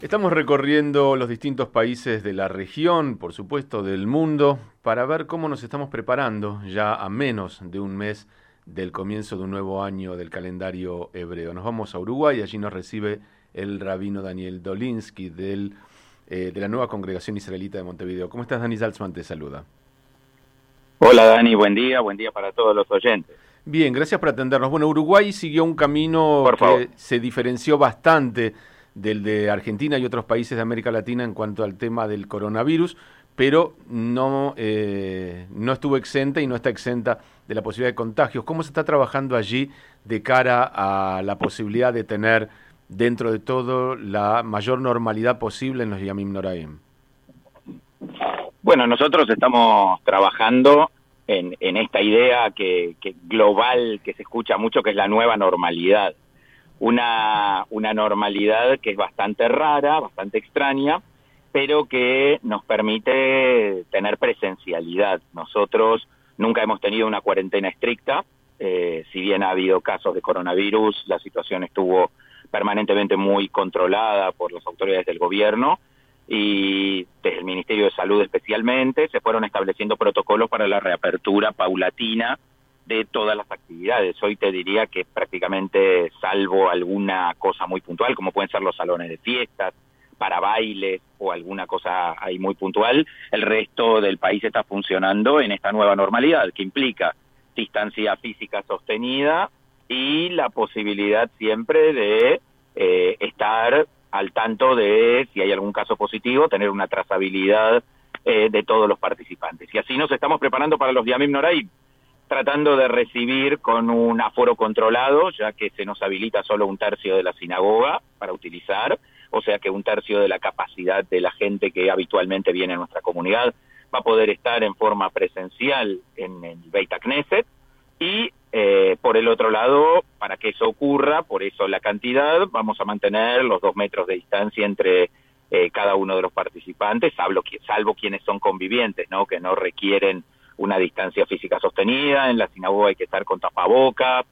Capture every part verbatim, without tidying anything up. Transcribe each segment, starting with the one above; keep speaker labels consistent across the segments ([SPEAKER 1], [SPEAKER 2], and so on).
[SPEAKER 1] Estamos recorriendo los distintos países de la región, por supuesto del mundo, para ver cómo nos estamos preparando ya a menos de un mes del comienzo de un nuevo año del calendario hebreo. Nos vamos a Uruguay y allí nos recibe el rabino Daniel Dolinsky del, eh, de la nueva congregación israelita de Montevideo. ¿Cómo estás, Dani? Salzman te saluda.
[SPEAKER 2] Hola Dani, buen día, buen día para todos los oyentes.
[SPEAKER 1] Bien, gracias por atendernos. Bueno, Uruguay siguió un camino
[SPEAKER 2] Por favor.
[SPEAKER 1] que se diferenció bastante del de Argentina y otros países de América Latina en cuanto al tema del coronavirus, pero no, eh, no estuvo exenta y no está exenta de la posibilidad de contagios. ¿Cómo se está trabajando allí de cara a la posibilidad de tener, dentro de todo, la mayor normalidad posible en los Yamim Noraim?
[SPEAKER 2] Bueno, nosotros estamos trabajando en, en esta idea que, que global, que se escucha mucho, que es la nueva normalidad. Una, una normalidad que es bastante rara, bastante extraña, pero que nos permite tener presencialidad. Nosotros nunca hemos tenido una cuarentena estricta, eh, si bien ha habido casos de coronavirus, la situación estuvo permanentemente muy controlada por las autoridades del gobierno, y desde el Ministerio de Salud especialmente se fueron estableciendo protocolos para la reapertura paulatina de todas las actividades. Hoy te diría que prácticamente, salvo alguna cosa muy puntual, como pueden ser los salones de fiestas, para bailes o alguna cosa ahí muy puntual, el resto del país está funcionando en esta nueva normalidad, que implica distancia física sostenida y la posibilidad siempre de eh, estar al tanto de si hay algún caso positivo, tener una trazabilidad eh, de todos los participantes. Y así nos estamos preparando para los Yamim Noraim, tratando de recibir con un aforo controlado, ya que se nos habilita solo un tercio de la sinagoga para utilizar, o sea que un tercio de la capacidad de la gente que habitualmente viene a nuestra comunidad va a poder estar en forma presencial en el Beit Knesset, y eh, por el otro lado, para que eso ocurra, por eso la cantidad, vamos a mantener los dos metros de distancia entre eh, cada uno de los participantes, salvo, salvo quienes son convivientes, ¿no?, que no requieren una distancia física sostenida. En la sinagoga hay que estar con tapaboca.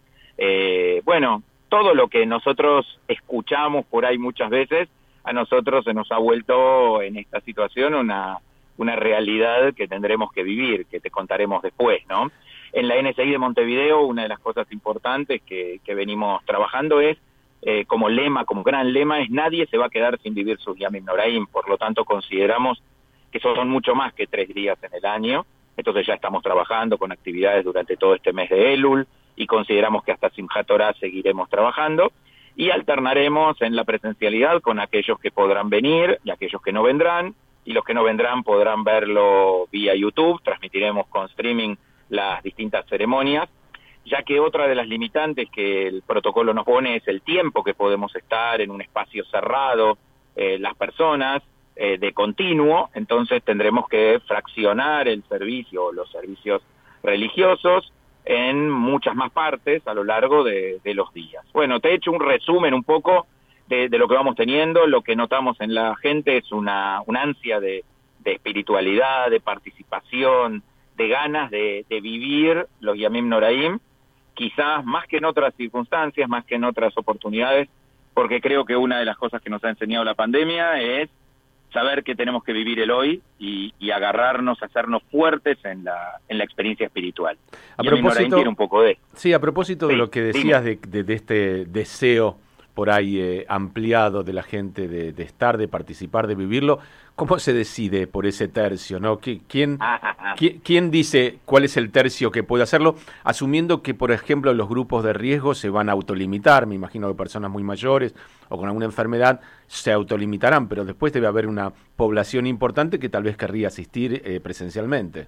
[SPEAKER 2] Eh, bueno, todo lo que nosotros escuchamos por ahí muchas veces, a nosotros se nos ha vuelto en esta situación una, una realidad que tendremos que vivir, que te contaremos después, ¿no? En la N S I de Montevideo, una de las cosas importantes que, que venimos trabajando es, eh, como lema, como gran lema, es nadie se va a quedar sin vivir sus Yamim Noraim. Por lo tanto, consideramos que esos son mucho más que tres días en el año. Entonces ya estamos trabajando con actividades durante todo este mes de Elul y consideramos que hasta Simchat Torah seguiremos trabajando y alternaremos en la presencialidad con aquellos que podrán venir y aquellos que no vendrán, y los que no vendrán podrán verlo vía YouTube. Transmitiremos con streaming las distintas ceremonias, ya que otra de las limitantes que el protocolo nos pone es el tiempo que podemos estar en un espacio cerrado, eh, las personas, Eh, de continuo. Entonces tendremos que fraccionar el servicio, los servicios religiosos, en muchas más partes a lo largo de, de los días. Bueno, te he hecho un resumen un poco de, de lo que vamos teniendo. Lo que notamos en la gente es una, una ansia de, de espiritualidad, de participación, de ganas de, de vivir los Yamim Noraim, quizás más que en otras circunstancias, más que en otras oportunidades, porque creo que una de las cosas que nos ha enseñado la pandemia es saber que tenemos que vivir el hoy y, y agarrarnos, hacernos fuertes en la en la experiencia espiritual.
[SPEAKER 1] A
[SPEAKER 2] y
[SPEAKER 1] propósito,
[SPEAKER 2] tiene un poco de
[SPEAKER 1] sí, a propósito
[SPEAKER 2] sí,
[SPEAKER 1] de lo que decías de, de, de este deseo por ahí eh, ampliado de la gente de, de estar, de participar, de vivirlo, ¿cómo se decide por ese tercio, no? ¿Quién, quién, quién dice cuál es el tercio que puede hacerlo? Asumiendo que, por ejemplo, los grupos de riesgo se van a autolimitar, me imagino que personas muy mayores o con alguna enfermedad se autolimitarán, pero después debe haber una población importante que tal vez querría asistir eh, presencialmente.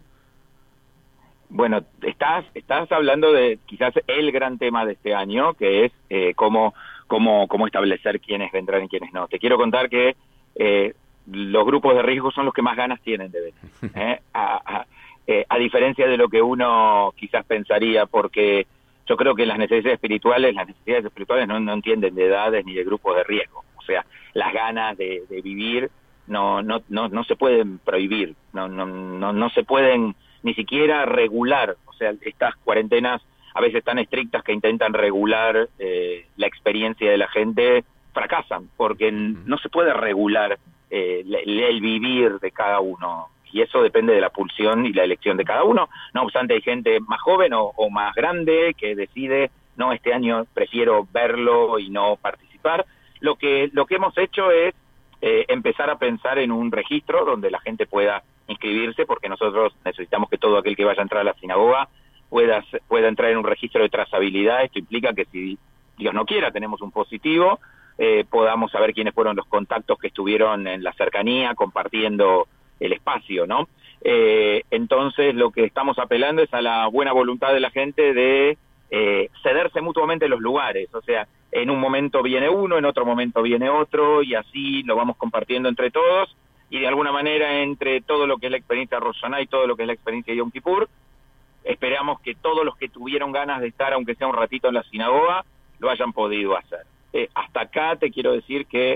[SPEAKER 2] Bueno, estás estás hablando de quizás el gran tema de este año, que es eh, cómo, cómo, cómo establecer quiénes vendrán y quiénes no. Te quiero contar que eh, los grupos de riesgo son los que más ganas tienen de venir, ¿eh? a, a, eh, a diferencia de lo que uno quizás pensaría, porque yo creo que las necesidades espirituales, las necesidades espirituales no, no entienden de edades ni de grupos de riesgo. O sea, las ganas de, de vivir no, no, no, no se pueden prohibir, no, no, no, no se pueden ni siquiera regular. O sea, estas cuarentenas a veces tan estrictas que intentan regular eh, la experiencia de la gente fracasan, porque no se puede regular eh, el, el vivir de cada uno, y eso depende de la pulsión y la elección de cada uno. No obstante, hay gente más joven o, o más grande que decide, no, este año prefiero verlo y no participar. Lo que, lo que hemos hecho es eh, empezar a pensar en un registro donde la gente pueda inscribirse, porque nosotros necesitamos que todo aquel que vaya a entrar a la sinagoga pueda, pueda entrar en un registro de trazabilidad. Esto implica que si Dios no quiera tenemos un positivo, eh, podamos saber quiénes fueron los contactos que estuvieron en la cercanía compartiendo el espacio, ¿no? Eh, entonces lo que estamos apelando es a la buena voluntad de la gente de eh, cederse mutuamente los lugares, o sea, en un momento viene uno, en otro momento viene otro, y así lo vamos compartiendo entre todos, y de alguna manera entre todo lo que es la experiencia Rosh Hashanah y todo lo que es la experiencia Yom Kippur, esperamos que todos los que tuvieron ganas de estar, aunque sea un ratito en la sinagoga, lo hayan podido hacer. Eh, hasta acá te quiero decir que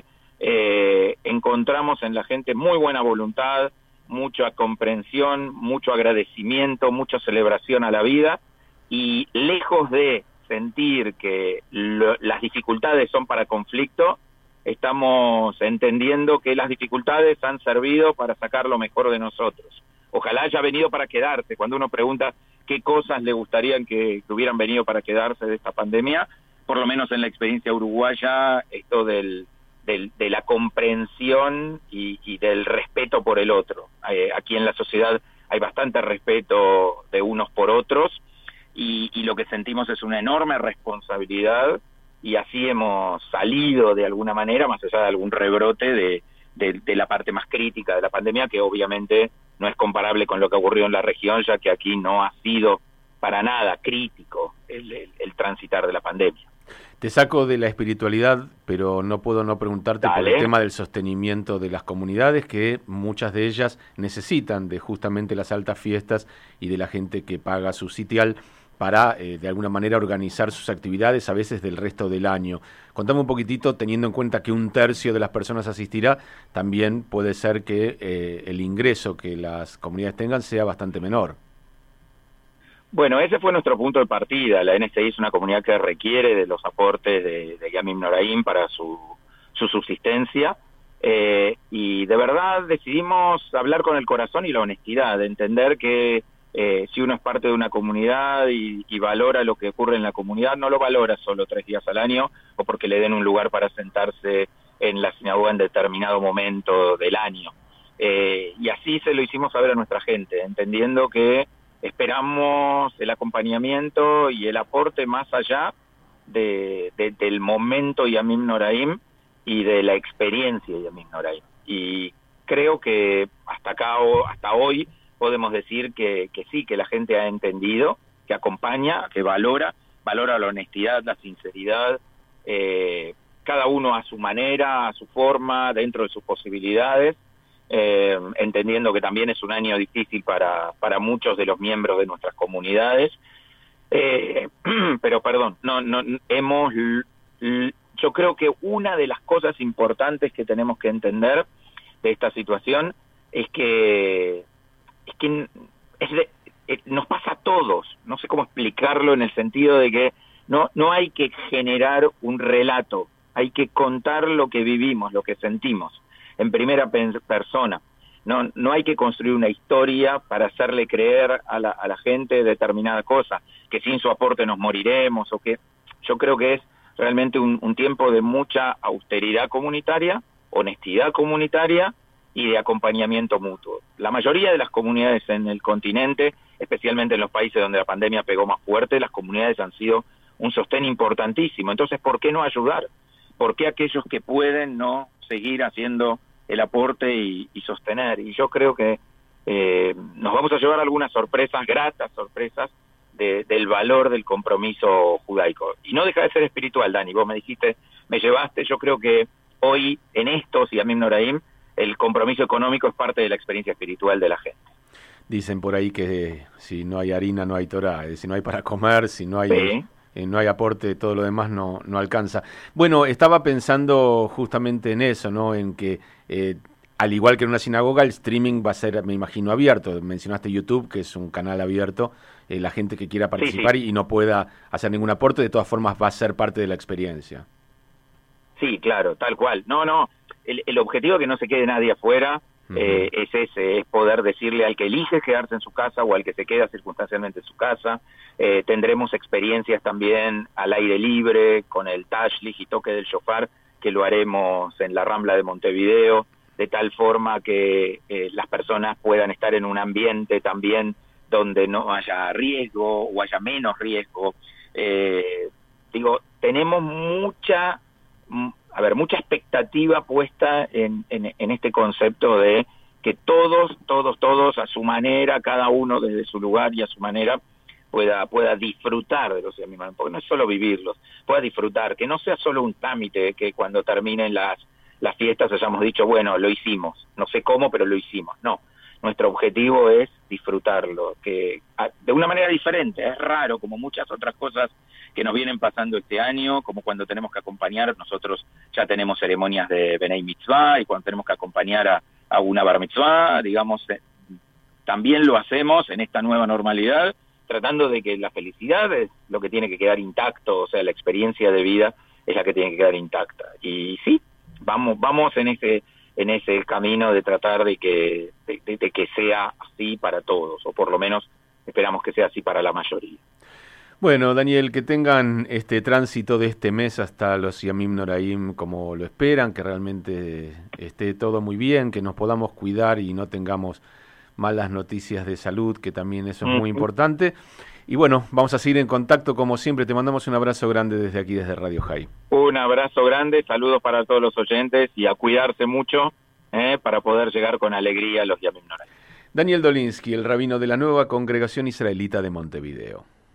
[SPEAKER 2] eh, encontramos en la gente muy buena voluntad, mucha comprensión, mucho agradecimiento, mucha celebración a la vida, y lejos de sentir que lo, las dificultades son para conflicto, estamos entendiendo que las dificultades han servido para sacar lo mejor de nosotros. Ojalá haya venido para quedarse. Cuando uno pregunta qué cosas le gustarían que, que hubieran venido para quedarse de esta pandemia, por lo menos en la experiencia uruguaya, esto del, del, de la comprensión y, y del respeto por el otro. Eh, aquí en la sociedad hay bastante respeto de unos por otros, y, y lo que sentimos es una enorme responsabilidad, y así hemos salido de alguna manera, más allá de algún rebrote de, de, de la parte más crítica de la pandemia, que obviamente no es comparable con lo que ocurrió en la región, ya que aquí no ha sido para nada crítico el, el, el transitar de la pandemia.
[SPEAKER 1] Te saco de la espiritualidad, pero no puedo no preguntarte
[SPEAKER 2] Dale.
[SPEAKER 1] por el tema del sostenimiento de las comunidades, que muchas de ellas necesitan de justamente las altas fiestas y de la gente que paga su sitial para, eh, de alguna manera, organizar sus actividades, a veces del resto del año. Contame un poquitito, teniendo en cuenta que un tercio de las personas asistirá, también puede ser que eh, el ingreso que las comunidades tengan sea bastante menor.
[SPEAKER 2] Bueno, ese fue nuestro punto de partida. La N S I es una comunidad que requiere de los aportes de, de Yamim Noraim para su, su subsistencia, eh, y de verdad decidimos hablar con el corazón y la honestidad, de entender que Eh, si uno es parte de una comunidad y, y valora lo que ocurre en la comunidad, no lo valora solo tres días al año o porque le den un lugar para sentarse en la sinagoga en determinado momento del año. Eh, y así se lo hicimos saber a nuestra gente, entendiendo que esperamos el acompañamiento y el aporte más allá de, de, del momento Yamim Noraim y de la experiencia Yamim Noraim. Y creo que hasta acá, hasta hoy, podemos decir que, que sí, que la gente ha entendido, que acompaña, que valora, valora la honestidad, la sinceridad, eh, cada uno a su manera, a su forma, dentro de sus posibilidades, eh, entendiendo que también es un año difícil para, para muchos de los miembros de nuestras comunidades, eh, pero perdón, no, no, hemos, yo creo que una de las cosas importantes que tenemos que entender de esta situación es que es que es de, eh, nos pasa a todos, no sé cómo explicarlo, en el sentido de que no, no hay que generar un relato, hay que contar lo que vivimos, lo que sentimos, en primera persona. No, no hay que construir una historia para hacerle creer a la, a la gente determinada cosa, que sin su aporte nos moriremos, o que yo creo que es realmente un, un tiempo de mucha austeridad comunitaria, honestidad comunitaria, y de acompañamiento mutuo. La mayoría de las comunidades en el continente, especialmente en los países donde la pandemia pegó más fuerte, las comunidades han sido un sostén importantísimo. Entonces, ¿por qué no ayudar? ¿Por qué aquellos que pueden no seguir haciendo el aporte y, y sostener? Y yo creo que eh, nos vamos a llevar algunas sorpresas, gratas sorpresas, de, del valor del compromiso judaico. Y no deja de ser espiritual, Dani. Vos me dijiste, me llevaste, yo creo que hoy en estos Yamim Noraim, el compromiso económico es parte de la experiencia espiritual de la gente.
[SPEAKER 1] Dicen por ahí que eh, si no hay harina no hay Torá, es decir, si no hay para comer, si no hay,
[SPEAKER 2] sí.
[SPEAKER 1] eh, no hay aporte, todo lo demás no, no alcanza. Bueno, estaba pensando justamente en eso, ¿no? En que eh, al igual que en una sinagoga, el streaming va a ser, me imagino, abierto. Mencionaste YouTube, que es un canal abierto, eh, la gente que quiera participar sí, sí. y no pueda hacer ningún aporte, de todas formas va a ser parte de la experiencia.
[SPEAKER 2] Sí, claro, tal cual. No, no, el, el objetivo es que no se quede nadie afuera, uh-huh. eh, es ese, es poder decirle al que elige quedarse en su casa o al que se queda circunstancialmente en su casa. Eh, tendremos experiencias también al aire libre, con el tashlich y toque del shofar, que lo haremos en la Rambla de Montevideo, de tal forma que eh, las personas puedan estar en un ambiente también donde no haya riesgo o haya menos riesgo. Eh, digo, tenemos mucha, a ver, mucha expectativa puesta en, en, en este concepto de que todos, todos, todos a su manera, cada uno desde su lugar y a su manera, pueda pueda disfrutar de los Yamim Noraim, porque no es solo vivirlos, pueda disfrutar, que no sea solo un trámite, que cuando terminen las, las fiestas hayamos dicho, bueno, lo hicimos, no sé cómo, pero lo hicimos. No, nuestro objetivo es disfrutarlo, que de una manera diferente. Es raro, como muchas otras cosas que nos vienen pasando este año, como cuando tenemos que acompañar, nosotros ya tenemos ceremonias de Benei Mitzvah, y cuando tenemos que acompañar a, a una Bar Mitzvah, digamos, eh, también lo hacemos en esta nueva normalidad, tratando de que la felicidad es lo que tiene que quedar intacto, o sea, la experiencia de vida es la que tiene que quedar intacta. Y sí, vamos vamos en ese en ese camino de tratar de que de, de, de que sea así para todos, o por lo menos esperamos que sea así para la mayoría.
[SPEAKER 1] Bueno, Daniel, que tengan este tránsito de este mes hasta los Yamim Noraim como lo esperan, que realmente esté todo muy bien, que nos podamos cuidar y no tengamos malas noticias de salud, que también eso es muy uh-huh. importante. Y bueno, vamos a seguir en contacto como siempre. Te mandamos un abrazo grande desde aquí, desde Radio High.
[SPEAKER 2] Un abrazo grande, saludos para todos los oyentes y a cuidarse mucho eh, para poder llegar con alegría a los Yamim Noraim.
[SPEAKER 1] Daniel Dolinsky, el rabino de la nueva Congregación Israelita de Montevideo.